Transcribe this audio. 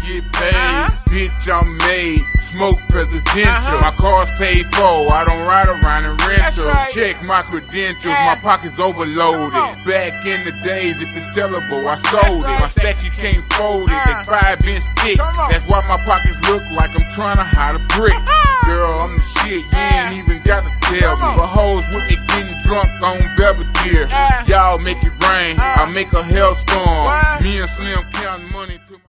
get paid. Bitch, I'm made. Smoke presidential. My car's paid for. I don't ride around in rental. Check my credentials. My pockets overloaded. Back in the days, if it's sellable, I sold it. My stacks, you can't fold it. They 5-inch thick. That's why my pockets look like I'm trying to hide a brick. Girl, I'm the shit. You ain't even got to tell me. But hoes with me getting drunk on Belvedere. Y'all make it rain. I make a hellstorm. Me and Slim counting money to